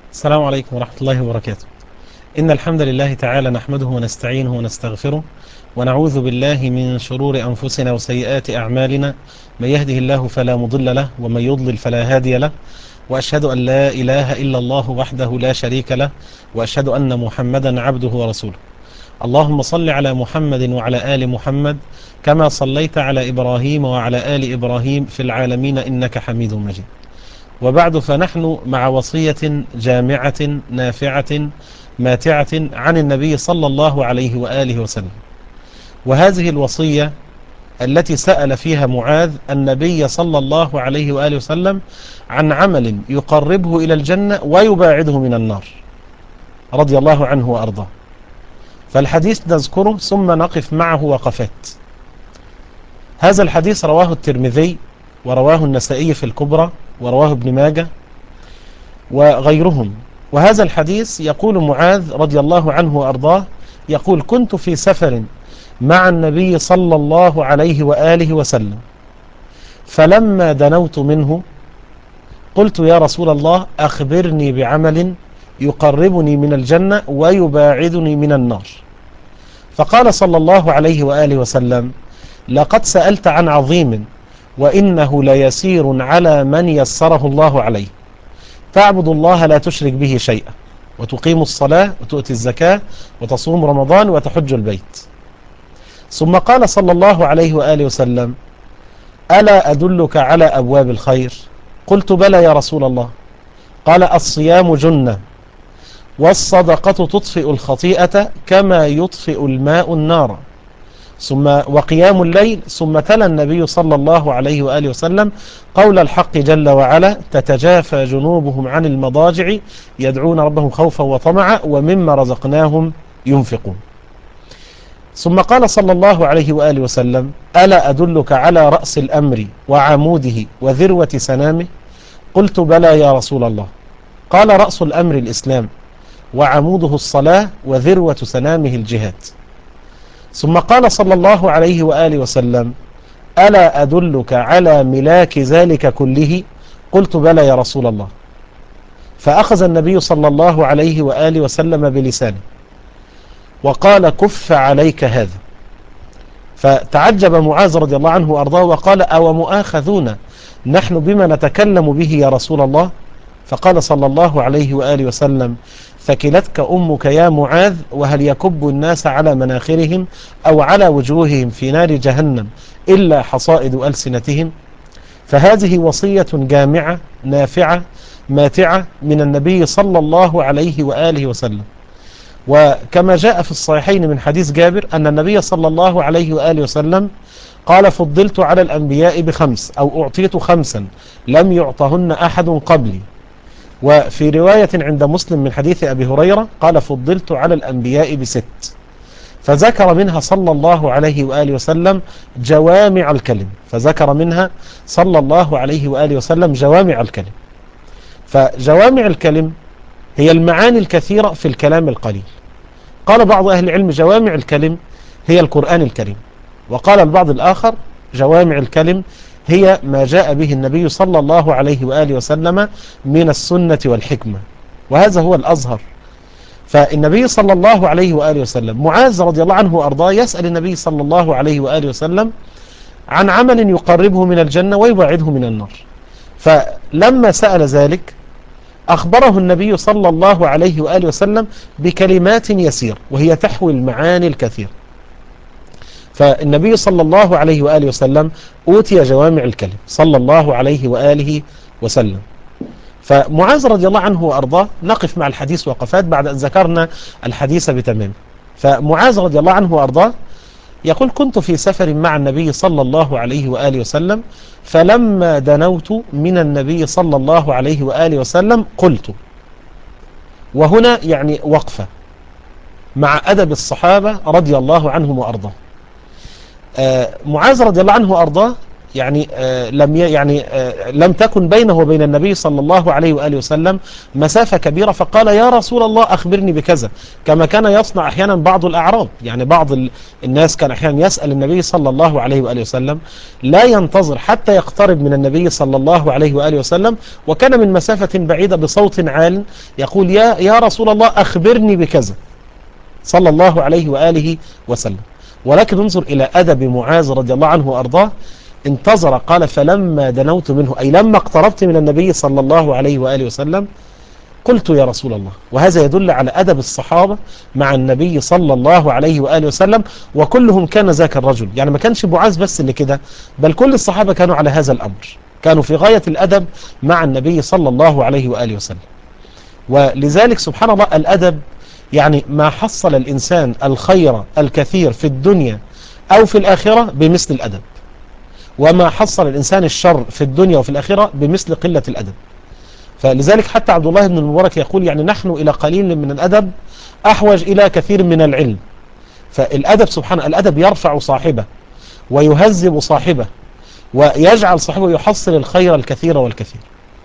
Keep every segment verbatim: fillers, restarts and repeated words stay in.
السلام عليكم ورحمة الله وبركاته. إن الحمد لله تعالى نحمده ونستعينه ونستغفره ونعوذ بالله من شرور أنفسنا وسيئات أعمالنا، من يهده الله فلا مضل له ومن يضلل فلا هادي له، وأشهد أن لا إله إلا الله وحده لا شريك له، وأشهد أن محمدا عبده ورسوله. اللهم صل على محمد وعلى آل محمد كما صليت على إبراهيم وعلى آل إبراهيم في العالمين إنك حميد مجيد. وبعد، فنحن مع وصية جامعة نافعة ماتعة عن النبي صلى الله عليه وآله وسلم، وهذه الوصية التي سأل فيها معاذ النبي صلى الله عليه وآله وسلم عن عمل يقربه إلى الجنة ويباعده من النار، رضي الله عنه وأرضاه. فالحديث نذكره ثم نقف معه وقفات. هذا الحديث رواه الترمذي ورواه النسائي في الكبرى ورواه ابن ماجه وغيرهم. وهذا الحديث يقول معاذ رضي الله عنه وأرضاه، يقول: كنت في سفر مع النبي صلى الله عليه وآله وسلم، فلما دنوت منه قلت: يا رسول الله، أخبرني بعمل يقربني من الجنة ويباعدني من النار. فقال صلى الله عليه وآله وسلم: لقد سألت عن عظيم، وإنه ليسير على من يسره الله عليه. تعبد الله لا تشرك به شيئا، وتقيم الصلاة وتؤتي الزكاة وتصوم رمضان وتحج البيت. ثم قال صلى الله عليه وآله وسلم: ألا أدلك على أبواب الخير؟ قلت: بلى يا رسول الله. قال: الصيام جنة، والصدقة تطفئ الخطيئة كما يطفئ الماء النار، ثم وقيام الليل. ثم تلا النبي صلى الله عليه وآله وسلم قول الحق جل وعلا: تتجافى جنوبهم عن المضاجع يدعون ربهم خوفا وطمعا ومما رزقناهم ينفقون. ثم قال صلى الله عليه وآله وسلم: ألا أدلك على رأس الأمر وعموده وذروة سنامه؟ قلت: بلى يا رسول الله. قال: رأس الأمر الإسلام، وعموده الصلاة، وذروة سنامه الجهاد. ثم قال صلى الله عليه وآله وسلم: ألا أدلك على ملاك ذلك كله؟ قلت: بلى يا رسول الله. فأخذ النبي صلى الله عليه وآله وسلم بلسانه وقال: كف عليك هذا. فتعجب معاذ رضي الله عنه وأرضاه وقال: أو مؤاخذون نحن بما نتكلم به يا رسول الله؟ فقال صلى الله عليه وآله وسلم: ثكلتك أمك يا معاذ، وهل يكب الناس على مناخرهم أو على وجوههم في نار جهنم إلا حصائد ألسنتهم؟ فهذه وصية جامعة نافعة ماتعة من النبي صلى الله عليه وآله وسلم. وكما جاء في الصحيحين من حديث جابر أن النبي صلى الله عليه وآله وسلم قال: فضلت على الأنبياء بخمس، أو أعطيت خمسا لم يعطهن أحد قبلي. وفي رواية عند مسلم من حديث أبي هريرة قال: فضلت على الأنبياء بست. فذكر منها صلى الله عليه وآله وسلم جوامع الكلم، فذكر منها صلى الله عليه وآله وسلم جوامع الكلم. فجوامع الكلم هي المعاني الكثيرة في الكلام القليل. قال بعض أهل العلم: جوامع الكلم هي القرآن الكريم. وقال البعض الآخر: جوامع الكلم هي ما جاء به النبي صلى الله عليه وآله وسلم من السنة والحكمة، وهذا هو الأظهر. فالنبي صلى الله عليه وآله وسلم، معاذ رضي الله عنه وأرضاه يسأل النبي صلى الله عليه وآله وسلم عن عمل يقربه من الجنة ويبعده من النار. فلما سأل ذلك أخبره النبي صلى الله عليه وآله وسلم بكلمات يسير، وهي تحوي المعاني الكثير. فالنبي صلى الله عليه وآله وسلم أوتي جوامع الكلم صلى الله عليه وآله وسلم. فمعاذ رضي الله عنه وأرضاه، نقف مع الحديث وقفات بعد أن ذكرنا الحديث بتمام. فمعاذ رضي الله عنه وأرضاه يقول: كنت في سفر مع النبي صلى الله عليه وآله وسلم، فلما دنوت من النبي صلى الله عليه وآله وسلم قلت. وهنا يعني وقفة مع أدب الصحابة رضي الله عنهم وأرضاه. آه معاذ رضي الله عنه وأرضاه يعني آه لم يعني آه لم تكن بينه وبين النبي صلى الله عليه وآله وسلم مسافة كبيرة، فقال يا رسول الله أخبرني بكذا، كما كان يصنع أحيانا بعض الأعراب. يعني بعض الناس كان أحيانا يسأل النبي صلى الله عليه وآله وسلم، لا ينتظر حتى يقترب من النبي صلى الله عليه وآله وسلم، وكان من مسافة بعيدة بصوت عال يقول يا يا رسول الله أخبرني بكذا صلى الله عليه وآله وسلم. ولكن انظر إلى أدب معاذ رضي الله عنه وأرضاه، انتظر، قال فلما دنوت منه، أي لما اقتربت من النبي صلى الله عليه وآله وسلم قلت يا رسول الله. وهذا يدل على أدب الصحابة مع النبي صلى الله عليه وآله وسلم، وكلهم كان ذاك الرجل. يعني ما كانش معاذ بس اللي كده، بل كل الصحابة كانوا على هذا الأمر، كانوا في غاية الأدب مع النبي صلى الله عليه وآله وسلم. ولذلك سبحان الله الأدب، يعني ما حصل الإنسان الخير الكثير في الدنيا أو في الآخرة بمثل الأدب، وما حصل الإنسان الشر في الدنيا وفي الآخرة بمثل قلة الأدب. فلذلك حتى عبد الله بن المبارك يقول يعني نحن إلى قليل من الأدب أحوج إلى كثير من العلم. فالأدب سبحانه، الأدب يرفع صاحبه ويهذب صاحبه ويجعل صاحبه يحصل الخير الكثير والكثير.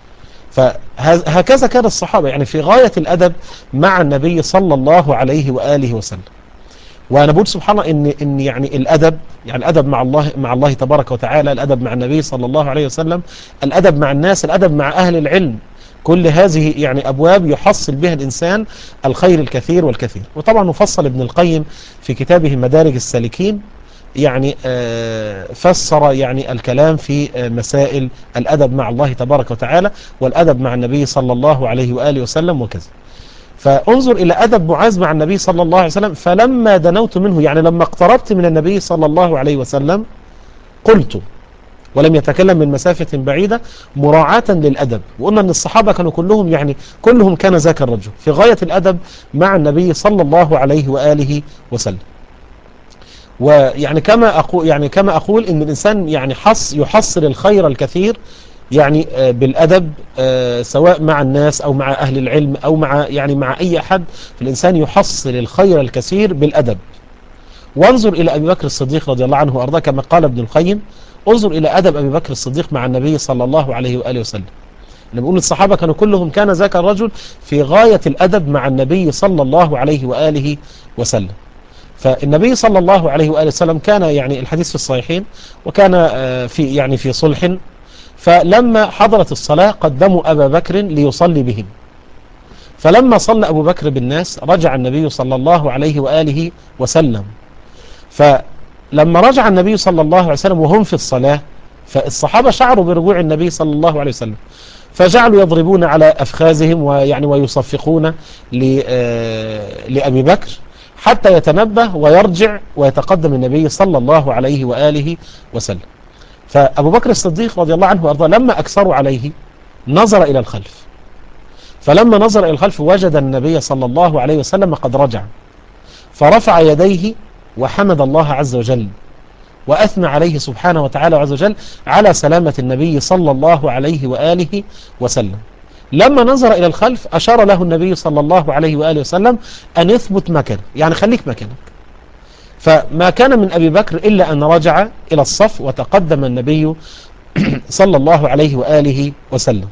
فهكذا كان الصحابة، يعني في غاية الأدب مع النبي صلى الله عليه وآله وسلم. وأنا بقول سبحان الله إن إن يعني الأدب، يعني الأدب مع الله مع الله تبارك وتعالى، الأدب مع النبي صلى الله عليه وسلم، الأدب مع الناس، الأدب مع أهل العلم، كل هذه يعني أبواب يحصل بها الإنسان الخير الكثير والكثير. وطبعا مفصل ابن القيم في كتابه مدارج السالكين، يعني فسر يعني الكلام في مسائل الأدب مع الله تبارك وتعالى والأدب مع النبي صلى الله عليه وآله وسلم وكذا. فانظر إلى أدب معاذ مع النبي صلى الله عليه وسلم، فلما دنوت منه، يعني لما اقتربت من النبي صلى الله عليه وسلم قلت، ولم يتكلم من مسافة بعيدة مراعاة للأدب. وقلنا أن الصحابة كانوا كلهم يعني كلهم كان ذاك الرجل في غاية الأدب مع النبي صلى الله عليه وآله وسلم. ويعني كما أقول يعني كما أقول إن الإنسان يعني حص يحصل الخير الكثير يعني بالأدب، سواء مع الناس أو مع أهل العلم أو مع يعني مع أي أحد، فالإنسان يحصل الخير الكثير بالأدب. وانظر إلى أبي بكر الصديق رضي الله عنه وأرضاه، كما قال ابن القيم انظر إلى أدب أبي بكر الصديق مع النبي صلى الله عليه وآله وسلم. لما بقول الصحابة كانوا كلهم كان ذاك الرجل في غاية الأدب مع النبي صلى الله عليه وآله وسلم. فالنبي صلى الله عليه وآله وسلم كان يعني الحديث في الصحيحين، وكان في يعني في صلح، فلما حضرت الصلاة قدموا أبا بكر ليصلي بهم. فلما صلى أبو بكر بالناس رجع النبي صلى الله عليه وآله وسلم. فلما رجع النبي صلى الله عليه وسلم وهم في الصلاة، فالصحابة شعروا برجوع النبي صلى الله عليه وسلم، فجعلوا يضربون على أفخاذهم ويعني ويصفقون لأبي بكر حتى يتنبه ويرجع ويتقدم النبي صلى الله عليه وآله وسلم. فأبو بكر الصديق رضي الله عنه وأرضاه لما أكثروا عليه نظر إلى الخلف، فلما نظر إلى الخلف وجد النبي صلى الله عليه وسلم قد رجع، فرفع يديه وحمد الله عز وجل وأثنى عليه سبحانه وتعالى عز وجل على سلامة النبي صلى الله عليه وآله وسلم. لما نظر إلى الخلف أشار له النبي صلى الله عليه وآله وسلم أن يثبت مكانه، يعني خليك مكانك. فما كان من أبي بكر إلا أن رجع إلى الصف وتقدم النبي صلى الله عليه وآله وسلم.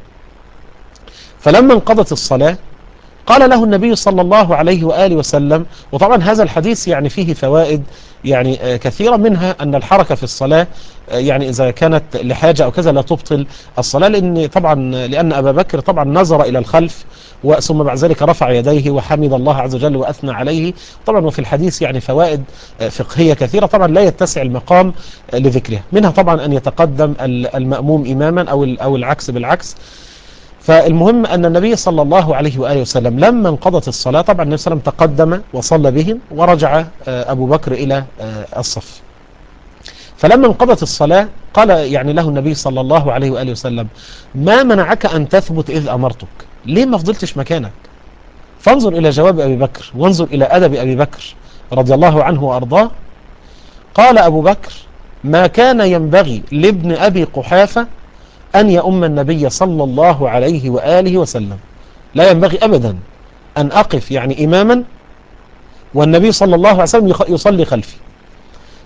فلما انقضت الصلاة قال له النبي صلى الله عليه وآله وسلم، وطبعا هذا الحديث يعني فيه فوائد يعني كثيرة، منها أن الحركة في الصلاة يعني إذا كانت لحاجة أو كذا لا تبطل الصلاة، لأن طبعا لأن أبا بكر طبعا نظر إلى الخلف ثم بعد ذلك رفع يديه وحمد الله عز وجل وأثنى عليه. طبعا وفي الحديث يعني فوائد فقهية كثيرة طبعا لا يتسع المقام لذكرها، منها طبعا أن يتقدم المأموم إماما أو أو العكس بالعكس. فالمهم أن النبي صلى الله عليه وآله وسلم لما انقضت الصلاة طبعا النبي صلى الله عليه وسلم تقدم وصلى بهم، ورجع أبو بكر إلى الصف. فلما انقضت الصلاة قال يعني له النبي صلى الله عليه وآله وسلم ما منعك أن تثبت إذ أمرتك؟ ليه ما فضلتش مكانك؟ فانظر إلى جواب أبي بكر وانظر إلى أدب أبي بكر رضي الله عنه وأرضاه. قال أبو بكر ما كان ينبغي لابن أبي قحافة أن يؤم النبي صلى الله عليه وآله وسلم، لا ينبغي أبدا أن أقف يعني إماما والنبي صلى الله عليه وسلم يصلي خلفي.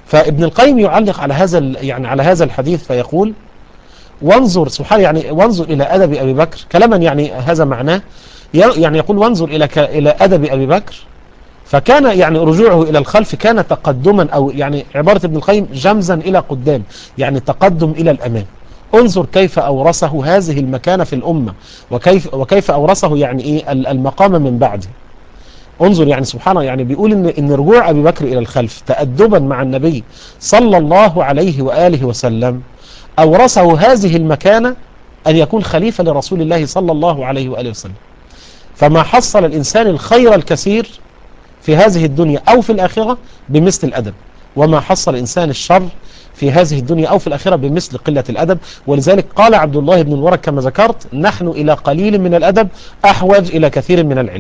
فابن القيم يعلق على هذا يعني على هذا الحديث فيقول: وانظر سبحان يعني وانظر إلى أدب أبي بكر، كلاما يعني هذا معناه، يعني يقول: وانظر إلى إلى أدب أبي بكر، فكان يعني رجوعه إلى الخلف كان تقدما، أو يعني عبارة ابن القيم جمزا إلى قدام، يعني تقدم إلى الأمام. انظر كيف أورثه هذه المكانة في الأمة، وكيف وكيف أورثه يعني إيه المقام من بعده. انظر يعني سبحان الله، يعني بيقول إن إن رجوع أبي بكر إلى الخلف تأدبا مع النبي صلى الله عليه وآله وسلم أورثه هذه المكانة، أن يكون خليفة لرسول الله صلى الله عليه وآله وسلم. فما حصل الإنسان الخير الكثير في هذه الدنيا أو في الآخرة بمثل الأدب، وما حصل الإنسان الشر في هذه الدنيا أو في الآخرة بمثل قلة الأدب. ولذلك قال عبد الله بن المبارك كما ذكرت: نحن إلى قليل من الأدب أحوج إلى كثير من العلم.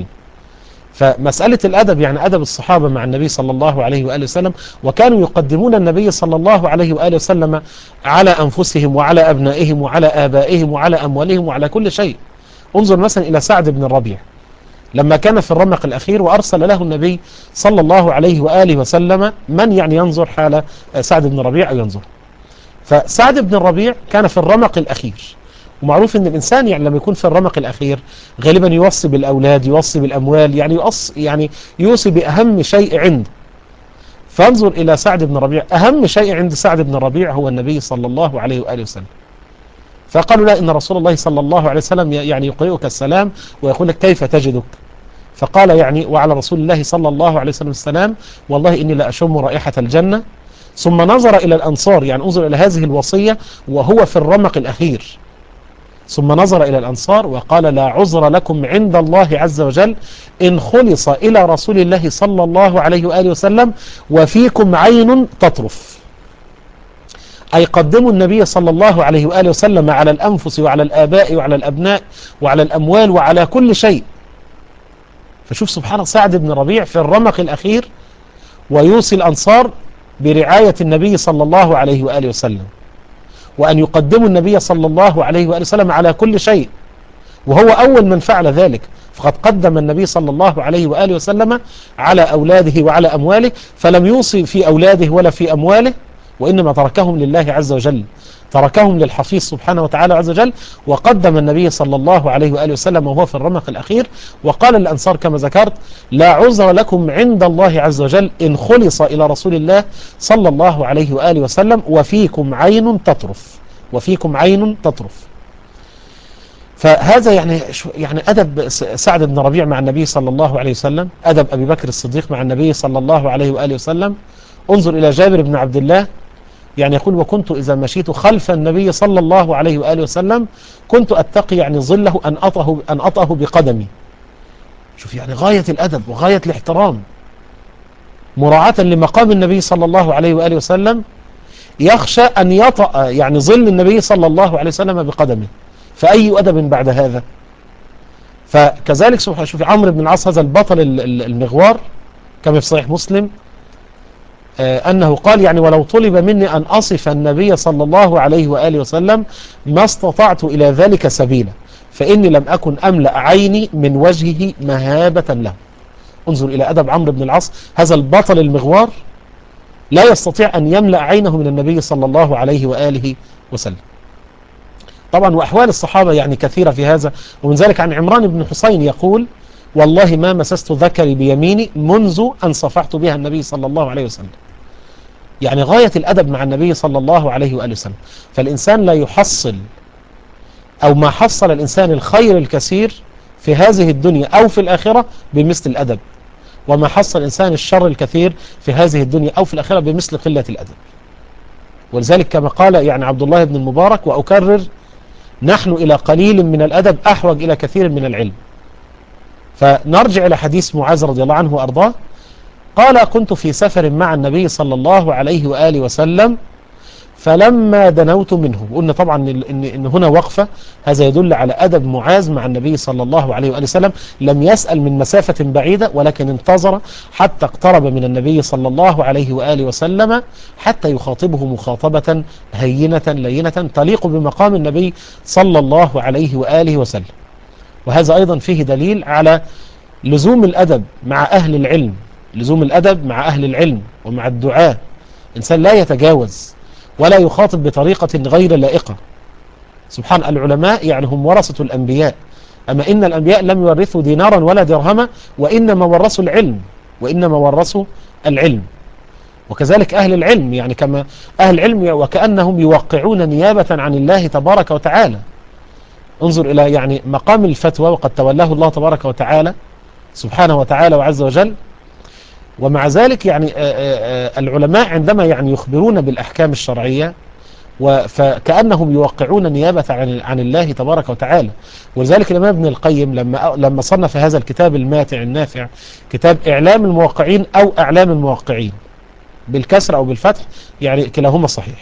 فمسألة الأدب يعني أدب الصحابة مع النبي صلى الله عليه وآله وسلم، وكانوا يقدمون النبي صلى الله عليه وآله وسلم على أنفسهم وعلى أبنائهم وعلى آبائهم وعلى أموالهم وعلى كل شيء. انظر مثلا إلى سعد بن الربيع لما كان في الرمق الأخير، وأرسل له النبي صلى الله عليه وآله وسلم من يعني ينظر حال سعد بن الربيع أو ينظر. فسعد بن الربيع كان في الرمق الأخير، ومعروف ان الانسان يعني لما يكون في الرمق الاخير غالبا يوصي بالاولاد، يوصي بالاموال، يعني يوصي يعني يوصي باهم شيء عنده. فانظر الى سعد بن ربيع، اهم شيء عند سعد بن ربيع هو النبي صلى الله عليه واله وسلم. فقالوا لا، ان رسول الله صلى الله عليه وسلم يعني يقرئك السلام ويقول لك كيف تجدك. فقال يعني: وعلى رسول الله صلى الله عليه وسلم السلام، والله اني لا اشم رائحه الجنه. ثم نظر الى الانصار، يعني انظر الى هذه الوصيه وهو في الرمق الاخير. ثم نظر إلى الأنصار وقال: لا عذر لكم عند الله عز وجل إن خلص إلى رسول الله صلى الله عليه وآله وسلم وفيكم عين تطرف. أي قدموا النبي صلى الله عليه وآله وسلم على الأنفس وعلى الآباء وعلى الأبناء وعلى الأموال وعلى كل شيء. فشوف سبحان الله، سعد بن ربيع في الرمق الأخير ويوصي الأنصار برعاية النبي صلى الله عليه وآله وسلم، وأن يقدموا النبي صلى الله عليه وآله وسلم على كل شيء، وهو أول من فعل ذلك. فقد قدم النبي صلى الله عليه وآله وسلم على أولاده وعلى أمواله، فلم يوصي في أولاده ولا في أمواله، وإنما تركهم لله عز وجل، تركهم للحفيظ سبحانه وتعالى عز وجل. وقدم النبي صلى الله عليه وآله وسلم وهو في الرمق الأخير، وقال للأنصار كما ذكرت: لا عذر لكم عند الله عز وجل إن خلص إلى رسول الله صلى الله عليه وآله وسلم وفيكم عين تطرف، وفيكم عين تطرف. فهذا يعني يعني أدب سعد بن ربيع مع النبي صلى الله عليه وسلم، أدب أبي بكر الصديق مع النبي صلى الله عليه وآله وسلم. انظر إلى جابر بن عبد الله، يعني يقول: وكنت إذا مشيت خلف النبي صلى الله عليه وآله وسلم كنت أتقي يعني ظله أن أطأه أن أطأه بقدمي. شوف يعني غاية الأدب وغاية الاحترام، مراعاة لمقام النبي صلى الله عليه وآله وسلم، يخشى أن يطأ يعني ظل النبي صلى الله عليه وسلم بقدمه. فأي أدب بعد هذا؟ فكذلك سبحانه، شوف عمرو بن العاص هذا البطل المغوار كما في صحيح مسلم، آه أنه قال يعني: ولو طلب مني أن أصف النبي صلى الله عليه وآله وسلم ما استطعت إلى ذلك سبيلا، فإني لم أكن أملأ عيني من وجهه مهابة له. انظر إلى أدب عمرو بن العاص، هذا البطل المغوار لا يستطيع أن يملأ عينه من النبي صلى الله عليه وآله وسلم. طبعا وأحوال الصحابة يعني كثيرة في هذا، ومن ذلك عن عمران بن حسين يقول: والله ما مسست ذكري بيميني منذ أن صفحت بها النبي صلى الله عليه وسلم. يعني غاية الأدب مع النبي صلى الله عليه وآله وسلم. فالإنسان لا يحصل أو ما حصل الإنسان الخير الكثير في هذه الدنيا أو في الآخرة بمثل الأدب، وما حصل الإنسان الشر الكثير في هذه الدنيا أو في الآخرة بمثل قلة الأدب. ولذلك كما قال يعني عبد الله بن المبارك وأكرر: نحن إلى قليل من الأدب أحوج إلى كثير من العلم. فنرجع إلى حديث معاذ رضي الله عنه وأرضاه، قال: كنت في سفر مع النبي صلى الله عليه وآله وسلم فلما دنوت منه. قلنا طبعا إن, إن هنا وقفة، هذا يدل على أدب معاذ مع النبي صلى الله عليه وآله وسلم. لم يسأل من مسافة بعيدة، ولكن انتظر حتى اقترب من النبي صلى الله عليه وآله وسلم حتى يخاطبه مخاطبة هينة لينة تليق بمقام النبي صلى الله عليه وآله وسلم. وهذا أيضا فيه دليل على لزوم الأدب مع أهل العلم، لزوم الأدب مع أهل العلم ومع الدعاء، إنسان لا يتجاوز ولا يخاطب بطريقة غير لائقة. سبحان العلماء يعني هم ورثة الأنبياء، أما إن الأنبياء لم يورثوا دينارا ولا درهما، وإنما ورثوا العلم، وإنما ورثوا العلم. وكذلك أهل العلم، يعني كما أهل العلم وكأنهم يوقعون نيابة عن الله تبارك وتعالى. انظر إلى يعني مقام الفتوى، وقد تولاه الله تبارك وتعالى سبحانه وتعالى وعز وجل. ومع ذلك يعني العلماء عندما يعني يخبرون بالأحكام الشرعية فكأنهم يوقعون نيابة عن عن الله تبارك وتعالى. ولذلك الإمام ابن القيم لما لما صنف هذا الكتاب الماتع النافع، كتاب إعلام الموقعين أو أعلام الموقعين بالكسر أو بالفتح، يعني كلاهما صحيح.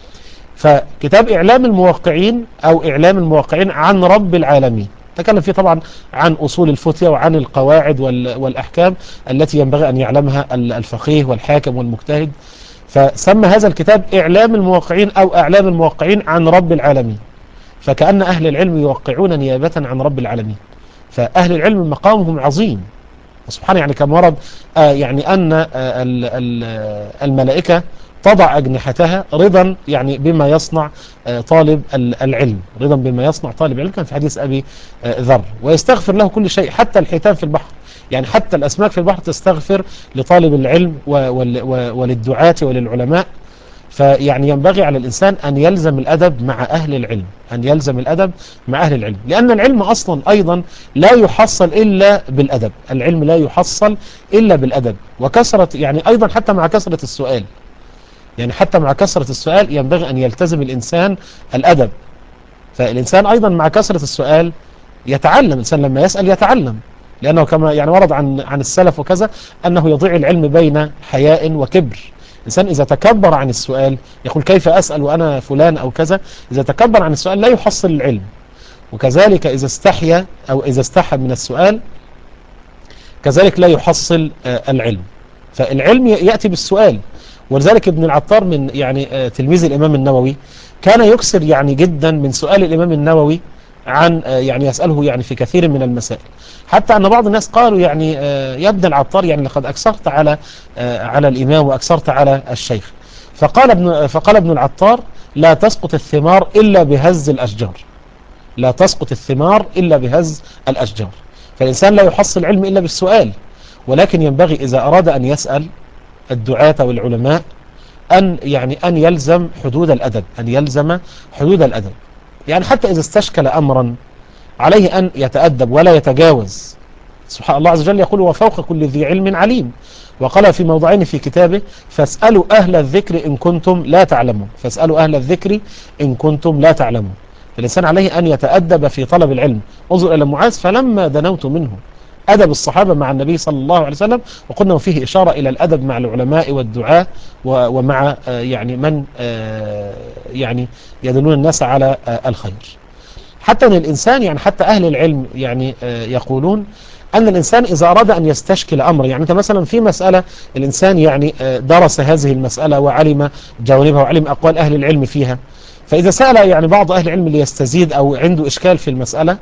فكتاب إعلام الموقعين أو إعلام الموقعين عن رب العالمين تكلم فيه طبعا عن أصول الفتية وعن القواعد والأحكام التي ينبغي أن يعلمها الفقيه والحاكم والمجتهد. فسمى هذا الكتاب إعلام الموقعين أو أعلام الموقعين عن رب العالمين، فكأن أهل العلم يوقعون نيابة عن رب العالمين. فأهل العلم مقامهم عظيم سبحانه، يعني كما ورد آه يعني أن آه الملائكة تضع أجنحتها رضا يعني بما يصنع آه طالب العلم، رضا بما يصنع طالب العلم، كان في حديث أبي آه ذر، ويستغفر له كل شيء حتى الحيتان في البحر، يعني حتى الأسماك في البحر تستغفر لطالب العلم وللدعاة وللعلماء. فيعني ينبغي على الإنسان أن يلزم الأدب مع أهل العلم، أن يلزم الأدب مع أهل العلم، لأن العلم أصلا أيضا لا يحصل إلا بالأدب، العلم لا يحصل إلا بالأدب وكثرة، يعني أيضا حتى مع كثرة السؤال، يعني حتى مع كثرة السؤال ينبغي أن يلتزم الإنسان الأدب. فالإنسان أيضا مع كثرة السؤال يتعلم، الإنسان لما يسأل يتعلم، لأنه كما يعني ورد عن عن السلف وكذا أنه يضيع العلم بين حياء وكبر. الإنسان إذا تكبر عن السؤال يقول كيف أسأل وأنا فلان أو كذا، إذا تكبر عن السؤال لا يحصل العلم. وكذلك إذا استحيا أو إذا استحى من السؤال كذلك لا يحصل العلم. فالعلم يأتي بالسؤال. ولذلك ابن العطار من يعني تلميذ الإمام النووي كان يكثر يعني جدا من سؤال الإمام النووي عن يعني يسأله يعني في كثير من المسائل، حتى أن بعض الناس قالوا يعني يا ابن العطار يعني لقد أكثرت على على الإمام وأكثرت على الشيخ. فقال ابن فقال ابن العطار لا تسقط الثمار إلا بهز الأشجار، لا تسقط الثمار إلا بهز الأشجار. فالإنسان لا يحصل العلم إلا بالسؤال، ولكن ينبغي إذا أراد أن يسأل الدعاة والعلماء أن يعني أن يلزم حدود الأدب، أن يلزم حدود الأدب. يعني حتى إذا استشكل أمرا عليه أن يتأدب ولا يتجاوز. سبحان الله عز وجل يقول وفوق كل ذي علم عليم، وقال في موضعين في كتابه فاسألوا أهل الذكر إن كنتم لا تعلمون، فاسألوا أهل الذكر إن كنتم لا تعلمون. الإنسان عليه أن يتأدب في طلب العلم. انظر إلى معاذ فلما دنوت منه، أدب الصحابة مع النبي صلى الله عليه وسلم، وقلنا وفيه إشارة إلى الأدب مع العلماء والدعاة ومع يعني من يعني يدلون الناس على الخير. حتى أن الإنسان يعني حتى أهل العلم يعني يقولون أن الإنسان إذا أراد أن يستشكل أمر، يعني أنت مثلا في مسألة الإنسان يعني درس هذه المسألة وعلم جوانبها وعلم أقوال أهل العلم فيها، فإذا سأل يعني بعض أهل العلم ليستزيد أو عنده إشكال في المسألة،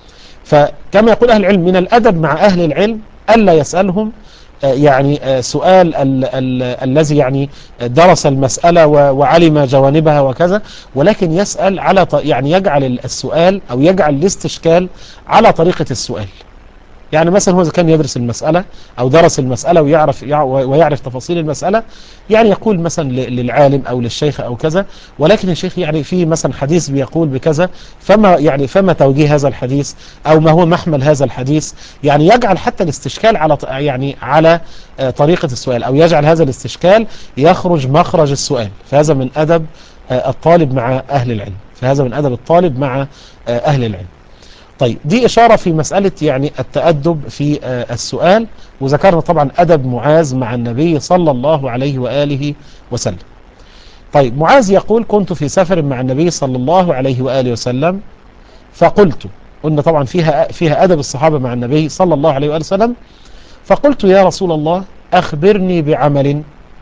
فكما يقول أهل العلم من الأدب مع أهل العلم ألا يسألهم يعني سؤال ال ال الذي يعني درس المسألة وعلم جوانبها وكذا، ولكن يسأل على يعني يجعل السؤال أو يجعل الاستشكال على طريقة السؤال. يعني مثلا هو إذا كان يدرس المسألة أو درس المسألة ويعرف ويعرف تفاصيل المسألة، يعني يقول مثلا للعالم أو للشيخ أو كذا، ولكن الشيخ يعني في مثلا حديث بيقول بكذا، فما يعني فما توجيه هذا الحديث أو ما هو محمل هذا الحديث، يعني يجعل حتى الاستشكال على يعني على طريقة السؤال، أو يجعل هذا الاستشكال يخرج مخرج السؤال. فهذا من أدب الطالب مع أهل العلم، فهذا من أدب الطالب مع أهل العلم. طيب دي إشارة في مسألة يعني التأدب في السؤال. وذكرنا طبعا أدب معاذ مع النبي صلى الله عليه وآله وسلم. طيب معاذ يقول كنت في سفر مع النبي صلى الله عليه وآله وسلم فقلت، قلنا طبعا فيها فيها أدب الصحابة مع النبي صلى الله عليه وآله وسلم، فقلت يا رسول الله أخبرني بعمل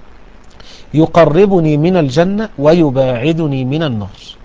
يقربني من الجنة ويباعدني من النار.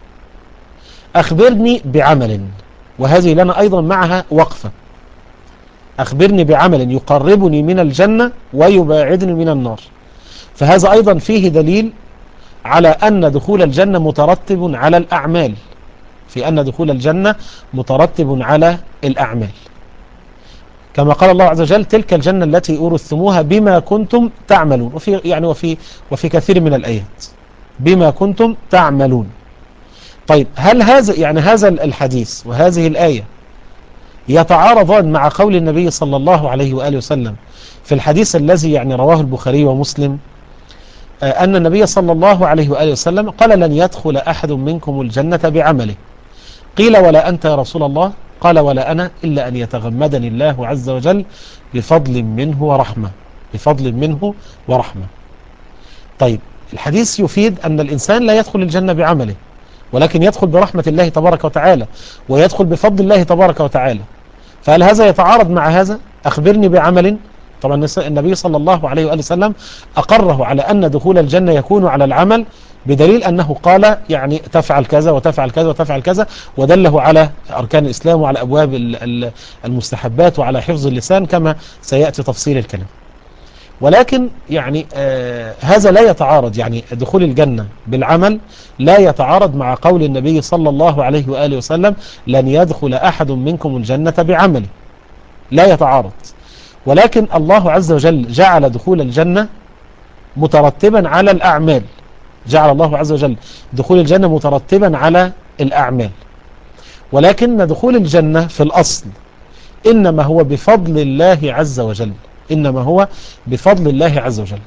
أخبرني بعمل، وهذه لنا أيضا معها وقفة. أخبرني بعمل يقربني من الجنة ويباعدني من النار. فهذا أيضا فيه دليل على أن دخول الجنة مترتب على الأعمال، في أن دخول الجنة مترتب على الأعمال، كما قال الله عز وجل: تلك الجنة التي أورثتموها بما كنتم تعملون، وفي يعني وفي وفي كثير من الآيات بما كنتم تعملون. طيب، هل هذا يعني هذا الحديث وهذه الآية يتعارضان مع قول النبي صلى الله عليه وآله وسلم في الحديث الذي يعني رواه البخاري ومسلم، أن النبي صلى الله عليه وآله وسلم قال: لن يدخل أحد منكم الجنة بعمله. قيل: ولا أنت يا رسول الله؟ قال: ولا أنا، إلا أن يتغمدني الله عز وجل بفضل منه ورحمة، بفضل منه ورحمة. طيب، الحديث يفيد أن الإنسان لا يدخل الجنة بعمله، ولكن يدخل برحمة الله تبارك وتعالى، ويدخل بفضل الله تبارك وتعالى. فهل هذا يتعارض مع هذا؟ أخبرني بعمل. طبعا النبي صلى الله عليه وآله وسلم أقره على أن دخول الجنة يكون على العمل، بدليل أنه قال يعني تفعل كذا وتفعل كذا وتفعل كذا، ودله على أركان الإسلام وعلى أبواب المستحبات وعلى حفظ اللسان، كما سيأتي تفصيل الكلام. ولكن يعني آه هذا لا يتعارض، يعني دخول الجنة بالعمل لا يتعارض مع قول النبي صلى الله عليه وآله وسلم: لن يدخل أحد منكم الجنة بعمله، لا يتعارض. ولكن الله عز وجل جعل دخول الجنة مترتبا على الأعمال، جعل الله عز وجل دخول الجنة مترتبا على الأعمال، ولكن دخول الجنة في الأصل إنما هو بفضل الله عز وجل، إنما هو بفضل الله عز وجل.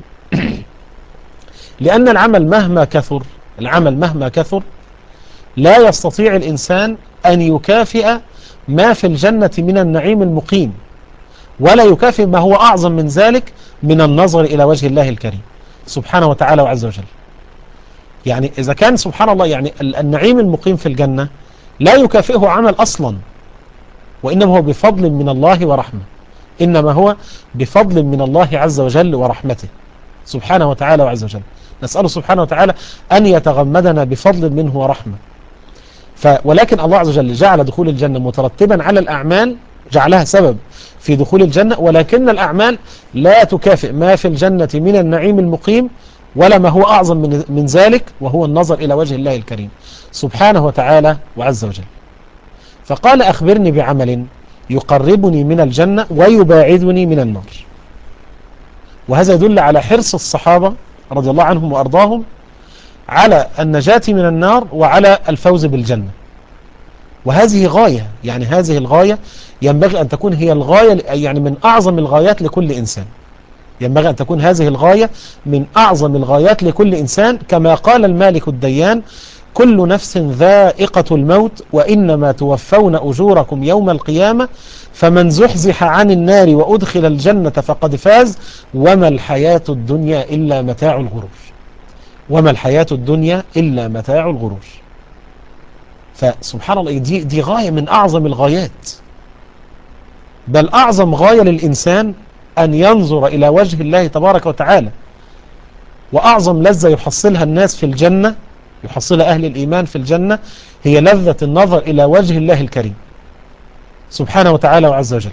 لأن العمل مهما كثر، العمل مهما كثر لا يستطيع الإنسان أن يكافئ ما في الجنة من النعيم المقيم، ولا يكافئ ما هو أعظم من ذلك من النظر إلى وجه الله الكريم سبحانه وتعالى وعز وجل. يعني إذا كان سبحان الله يعني النعيم المقيم في الجنة لا يكافئه عمل أصلا، وإنما هو بفضل من الله ورحمة، إنما هو بفضل من الله عز وجل ورحمته سبحانه وتعالى وعز وجل. نسأله سبحانه وتعالى أن يتغمدنا بفضل منه ورحمة. ف ولكن الله عز وجل جعل دخول الجنة مترتبا على الأعمال، جعلها سبب في دخول الجنة، ولكن الأعمال لا تكافئ ما في الجنة من النعيم المقيم، ولا ما هو أعظم من, من ذلك، وهو النظر إلى وجه الله الكريم سبحانه وتعالى وعز وجل. فقال: أخبرني بعمل يقربني من الجنة ويباعدني من النار. وهذا يدل على حرص الصحابة رضي الله عنهم وأرضاهم على النجاة من النار وعلى الفوز بالجنة. وهذه غاية، يعني هذه الغاية ينبغي أن تكون هي الغاية، يعني من أعظم الغايات لكل إنسان، ينبغي أن تكون هذه الغاية من أعظم الغايات لكل إنسان، كما قال المالك الديان: كل نفس ذائقة الموت وإنما توفون أجوركم يوم القيامة، فمن زحزح عن النار وأدخل الجنة فقد فاز، وما الحياة الدنيا إلا متاع الغرور، وما الحياة الدنيا إلا متاع الغرور. فسبحان الله، دي, دي غاية من أعظم الغايات، بل أعظم غاية للإنسان أن ينظر إلى وجه الله تبارك وتعالى. وأعظم لذة يحصلها الناس في الجنة، يحصلها أهل الإيمان في الجنة، هي لذة النظر إلى وجه الله الكريم سبحانه وتعالى وعز وجل.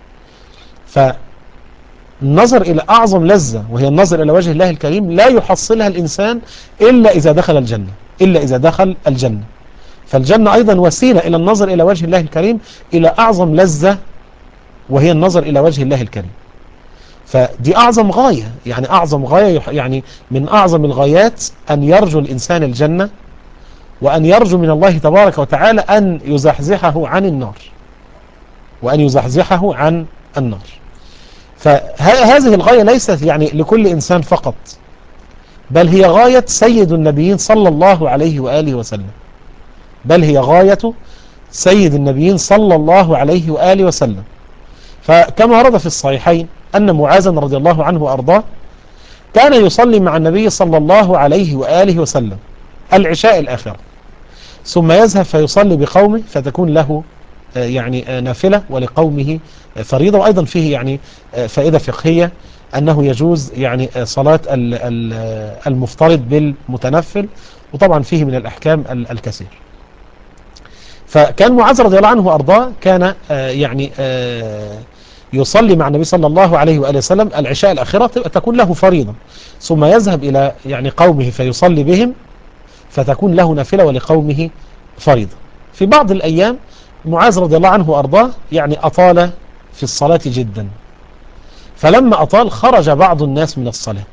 فالنظر إلى أعظم لذة وهي النظر إلى وجه الله الكريم لا يحصلها الإنسان إلا إذا دخل الجنة، إلا إذا دخل الجنة. فالجنة أيضا وسيلة إلى النظر إلى وجه الله الكريم، إلى أعظم لذة وهي النظر إلى وجه الله الكريم. فدي أعظم غاية، يعني أعظم غاية، يعني من أعظم الغايات أن يرجو الإنسان الجنة، وأن يرجو من الله تبارك وتعالى أن يزحزحه عن النار، وأن يزحزحه عن النار. فهذه الغاية ليست يعني لكل إنسان فقط، بل هي غاية سيد النبيين صلى الله عليه وآله وسلم، بل هي غاية سيد النبيين صلى الله عليه وآله وسلم. فكما ورد في الصحيحين أن معاذا رضي الله عنه وأرضاه كان يصلي مع النبي صلى الله عليه وآله وسلم العشاء الآخرة، ثم يذهب فيصلي بقومه فتكون له يعني نافلة ولقومه فريضة. وأيضا فيه يعني فائدة فقهية أنه يجوز يعني صلاة المفترض بالمتنفل، وطبعا فيه من الأحكام الكثير. فكان معاذ رضي الله عنه وأرضاه كان يعني يصلي مع النبي صلى الله عليه وآله وسلم العشاء الأخيرة تكون له فريضة، ثم يذهب إلى يعني قومه فيصلي بهم فتكون له نافلة ولقومه فريضة. في بعض الأيام معاذ رضي الله عنه وأرضاه يعني أطال في الصلاة جدا، فلما أطال خرج بعض الناس من الصلاة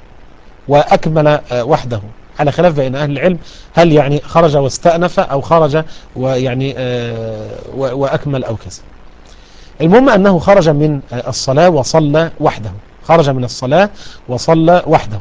وأكمل وحده، على خلاف بين أهل العلم هل يعني خرج واستأنف أو خرج ويعني وأكمل أو كذا. المهم أنه خرج من الصلاة وصلى وحده، خرج من الصلاة وصلى وحده.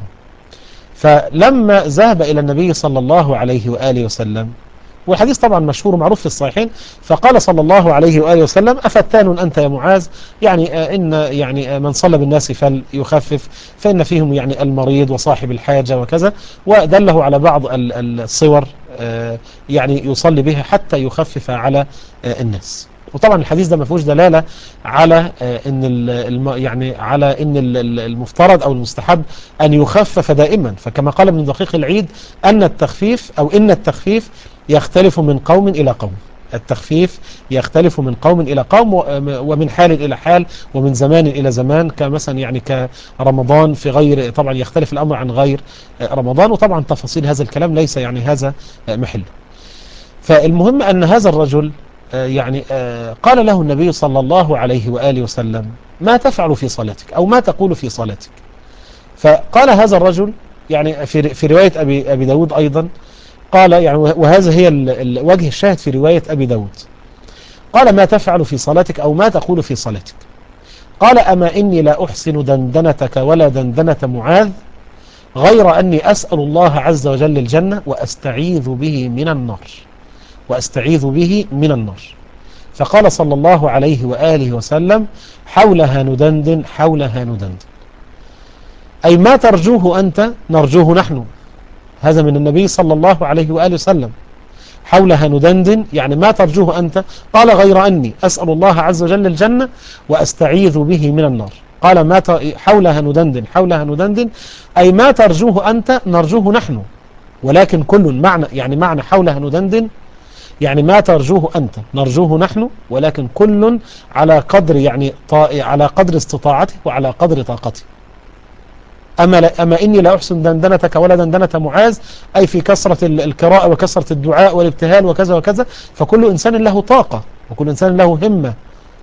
فلما ذهب إلى النبي صلى الله عليه وآله وسلم، والحديث طبعا مشهور ومعروف في الصحيحين، فقال صلى الله عليه وآله وسلم: أفتان أنت يا معاذ؟ يعني إن يعني من صلى بالناس فليخفف، فإن فيهم يعني المريض وصاحب الحاجة وكذا، ودله على بعض الصور يعني يصلي بها حتى يخفف على الناس. وطبعا الحديث ده ما فيهوش دلالة على ان الم يعني على ان المفترض او المستحب ان يخفف دائما، فكما قال ابن دقيق العيد ان التخفيف او ان التخفيف يختلف من قوم الى قوم، التخفيف يختلف من قوم الى قوم ومن حال الى حال ومن زمان الى زمان، كمثلا يعني كرمضان في غير، طبعا يختلف الامر عن غير رمضان، وطبعا تفاصيل هذا الكلام ليس يعني هذا محله. فالمهم ان هذا الرجل يعني قال له النبي صلى الله عليه وآله وسلم: ما تفعل في صلاتك أو ما تقول في صلاتك؟ فقال هذا الرجل يعني في في رواية أبي أبي داود أيضا قال يعني، وهذا هي وجه الشاهد في رواية أبي داود، قال: ما تفعل في صلاتك أو ما تقول في صلاتك؟ قال: أما إني لا أحسن دندنتك ولا دندنة معاذ، غير أني أسأل الله عز وجل الجنة وأستعيذ به من النار، وأستعيذ به من النار. فقال صلى الله عليه وآله وسلم: حولها ندندن، حولها ندندن، أي ما ترجوه أنت نرجوه نحن. هذا من النبي صلى الله عليه وآله وسلم. حولها ندندن يعني ما ترجوه أنت، قال: غير أني أسأل الله عز وجل الجنة وأستعيذ به من النار. قال: ما حولها ندندن، حولها ندندن، أي ما ترجوه أنت نرجوه نحن، ولكن كل معنى يعني معنى حولها ندندن يعني ما ترجوه أنت نرجوه نحن، ولكن كل على قدر يعني على قدر استطاعته وعلى قدر طاقته. أما, أما إني لا أحسن دندنتك ولا دندنة معاذ، أي في كثرة القراءة وكثرة الدعاء والابتهال وكذا وكذا، فكل إنسان له طاقة وكل إنسان له همة.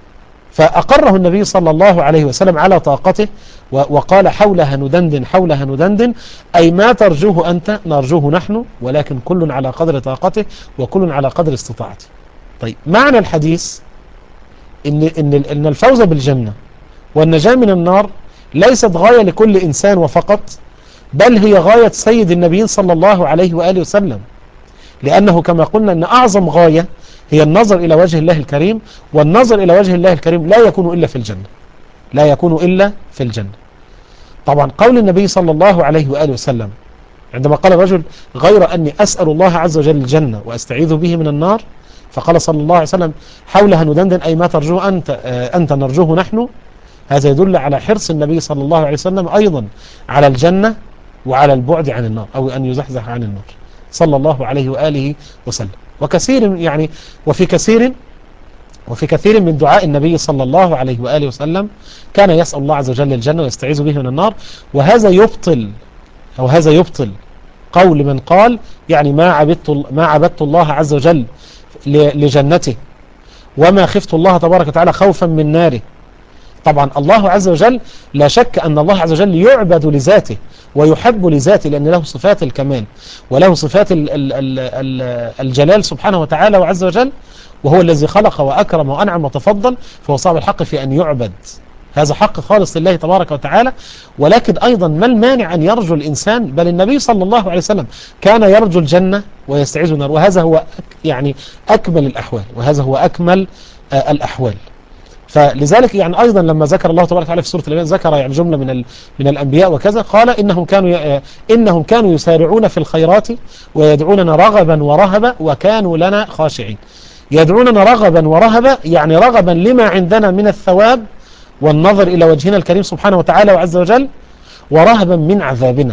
فأقره النبي صلى الله عليه وسلم على طاقته وقال: حولها ندندن، حولها ندندن، أي ما ترجوه أنت نرجوه نحن، ولكن كل على قدر طاقته وكل على قدر استطاعته. طيب، معنى الحديث إن, إن, إن الفوز بالجنة والنجاة من النار ليست غاية لكل إنسان وفقط، بل هي غاية سيد النبيين صلى الله عليه وآله وسلم، لأنه كما قلنا أن أعظم غاية هي النظر إلى وجه الله الكريم، والنظر إلى وجه الله الكريم لا يكون إلا في الجنة، لا يكون إلا في الجنة. طبعا قول النبي صلى الله عليه وآله وسلم عندما قال الرجل: غير أني أسأل الله عز وجل الجنة وأستعيذ به من النار، فقال صلى الله عليه وسلم: حولها ندندن، أي ما ترجوه أنت أنت نرجوه نحن. هذا يدل على حرص النبي صلى الله عليه وسلم أيضا على الجنة وعلى البعد عن النار، أو أن يزحزح عن النار صلى الله عليه وآله وسلم. وكثير يعني وفي كثير وفي كثير من دعاء النبي صلى الله عليه وآله وسلم كان يسأل الله عز وجل الجنة ويستعيذ به من النار. وهذا يبطل أو هذا يبطل قول من قال يعني ما عبدت ما عبدت الله عز وجل لجنته وما خفت الله تبارك وتعالى خوفا من ناره. طبعا الله عز وجل لا شك أن الله عز وجل يعبد لذاته ويحب لذاته، لأن له صفات الكمال وله صفات ال ال ال الجلال سبحانه وتعالى وعز وجل، وهو الذي خلق وأكرم وأنعم وتفضل، فهو صاحب الحق في أن يعبد، هذا حق خالص لله تبارك وتعالى. ولكن أيضا ما المانع أن يرجو الإنسان، بل النبي صلى الله عليه وسلم كان يرجو الجنة ويستعيذ النار، وهذا هو يعني أكمل الأحوال، وهذا هو أكمل آه الأحوال. فلذلك يعني أيضا لما ذكر الله تبارك وتعالى في سورة الأنبياء ذكر يعني جملة من من الأنبياء وكذا، قال: إنهم كانوا إنهم كانوا يسارعون في الخيرات ويدعوننا رغبا ورهبا وكانوا لنا خاشعين. يدعوننا رغبا ورهبا يعني رغبا لما عندنا من الثواب والنظر إلى وجهنا الكريم سبحانه وتعالى وعز وجل، ورهبا من عذابنا.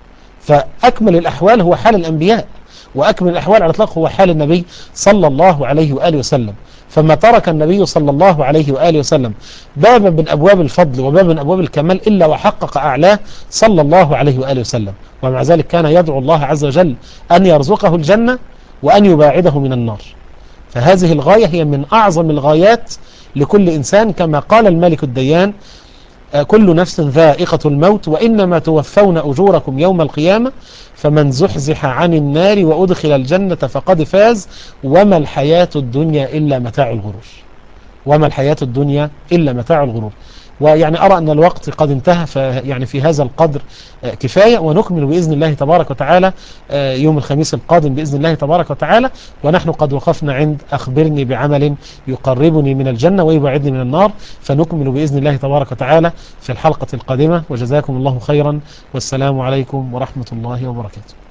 فأكمل الأحوال هو حال الأنبياء، وأكمل الأحوال على الإطلاق هو حال النبي صلى الله عليه وآله وسلم. فما ترك النبي صلى الله عليه وآله وسلم بابا من أبواب الفضل وبابا من أبواب الكمال إلا وحقق أعلاه صلى الله عليه وآله وسلم. ومع ذلك كان يدعو الله عز وجل أن يرزقه الجنة وأن يباعده من النار. فهذه الغاية هي من أعظم الغايات لكل إنسان، كما قال الملك الديان: كل نفس ذائقة الموت وإنما توفون أجوركم يوم القيامة فمن زحزح عن النار وأدخل الجنة فقد فاز وما الحياة الدنيا إلا متاع الغرور. وما الحياة الدنيا إلا متاع الغرور. ويعني أرى أن الوقت قد انتهى، فيعني في هذا القدر كفاية، ونكمل بإذن الله تبارك وتعالى يوم الخميس القادم بإذن الله تبارك وتعالى. ونحن قد وقفنا عند أخبرني بعمل يقربني من الجنة ويبعدني من النار، فنكمل بإذن الله تبارك وتعالى في الحلقة القادمة. وجزاكم الله خيرا، والسلام عليكم ورحمة الله وبركاته.